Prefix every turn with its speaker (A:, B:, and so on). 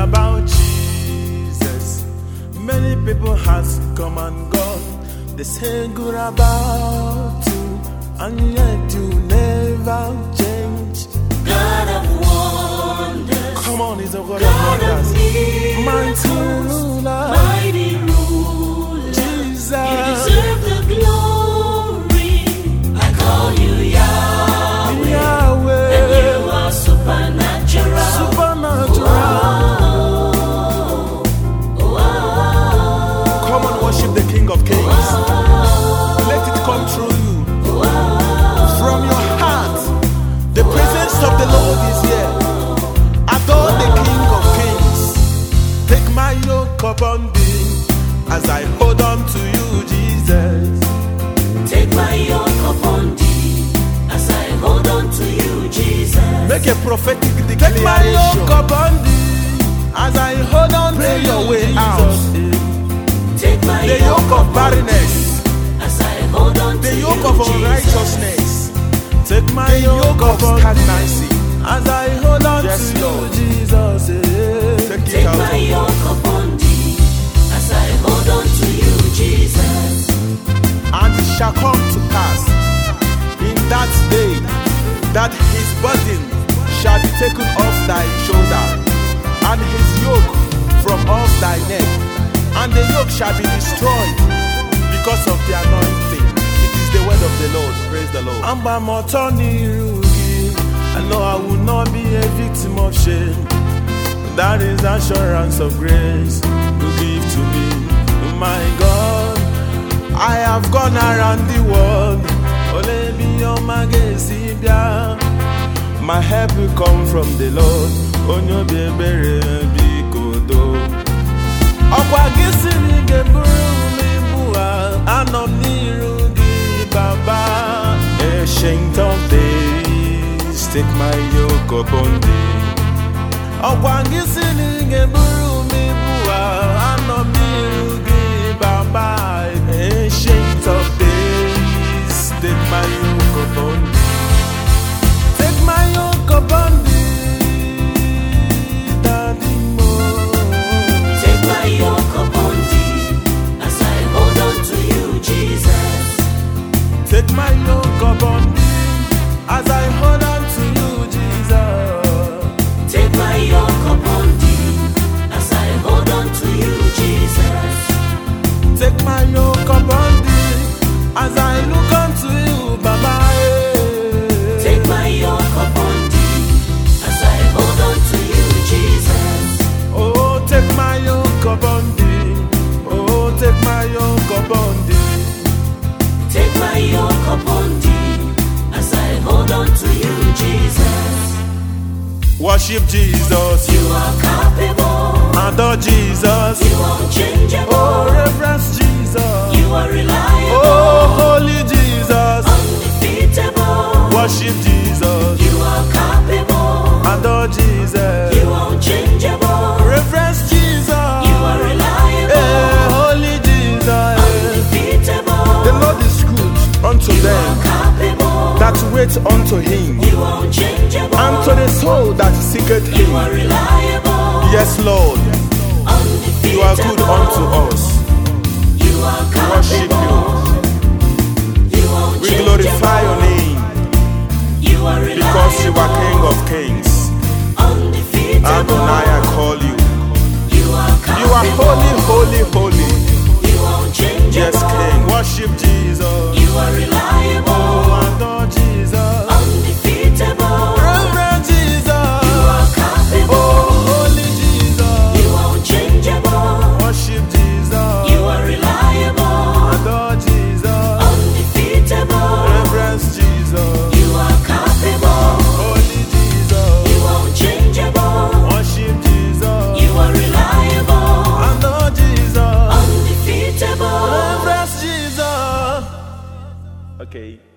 A: about Jesus. Many people has come and gone. They say good about you, and yet you never change.
B: God of wonders,
A: Come on, he's a God
B: God
A: of
B: of
A: wonders. Mighty
B: miracles,
A: ruler,
B: mighty ruler.
A: Jesus.
B: You deserve the glory. I call you Yahweh,
A: Yahweh,
B: and you are supernatural.
A: supernatural. Come and worship the King of Kings. Let it come through you. From your heart, the presence of the Lord is here. Adore the King of Kings. Take my yoke upon thee as I hold on to you, Jesus.
B: Take my yoke upon thee as I hold on to you, Jesus.
A: Make a prophetic declaration. Take my yoke upon thee as I hold on to your way out.
B: Take my
A: The yoke of barrenness,
B: as I hold on to
A: the
B: you,
A: yoke of
B: Jesus.
A: unrighteousness. Take my yoke of stagnancy as I hold on
B: Yes,
A: to
B: Lord.
A: you, Jesus. Take it
B: Take
A: out
B: my
A: of me.
B: yoke upon thee as I hold on to you, Jesus.
A: And it shall come to pass in that day that his burden shall be taken off thy shoulder, and his yoke from off thy neck, and the yoke shall be destroyed because of the anointing. It is the word of the Lord. Praise the Lord. I know I will not be a victim of shame. That is assurance of grace you give to me, my God. I have gone around the world. My help will come from the Lord. Ancient of days, take my yoke upon thee. Ancient of days, take my yoke upon thee. Take my yoke upon thee, Daddy Mo.
B: Take my yoke upon thee as I hold on to you, Jesus.
A: Take my yoke upon thee as I hold on to you, Jesus.
B: Take my yoke upon thee as I hold on to you, Jesus.
A: Take my yoke upon thee as I look unto you, Baba.
B: Take my yoke upon thee as I hold on to you, Jesus.
A: Oh, take my yoke upon thee. Oh, take my yoke upon thee.
B: Take my yoke upon thee as I hold on to you, Jesus.
A: Worship Jesus.
B: You are capable.
A: Adore Jesus.
B: You are unchangeable.
A: Oh, reverence Jesus.
B: You are reliable.
A: Oh, holy Jesus.
B: Undefeatable.
A: Worship Jesus.
B: You are capable.
A: Adore Jesus.
B: You are unchangeable.
A: Reverence Jesus.
B: You are reliable.
A: Hey, holy Jesus.
B: Undefeatable.
A: The Lord is good unto
B: You are
A: them
B: capable.
A: that wait unto him,
B: You are unchangeable.
A: and to the soul that seeketh
B: You
A: him.
B: are reliable.
A: Yes, Lord, you are good unto us.
B: You are
A: Worship
B: capable. You are
A: We
B: unchangeable.
A: glorify your name
B: You are reliable.
A: because you are King of Kings.
B: Undefeatable.
A: Adonai, I call you.
B: You are
A: You are
B: capable.
A: holy, holy, holy.
B: You are unchangeable.
A: Yes, King. Worship Jesus.
B: You are reliable.
A: Oh, adore Jesus.
B: Undefeatable.
A: Reverend Jesus.
B: You are capable.
A: Oh, holy Jesus.
B: You are unchangeable.
A: Worship Jesus.
B: You are reliable.
A: Adore Jesus.
B: Undefeatable.
A: Reverence Jesus.
B: You are capable.
A: Holy Jesus.
B: You are unchangeable.
A: Worship Jesus.
B: You are reliable.
A: Adore Jesus.
B: Undefeatable.
A: Reverence Jesus. Okay.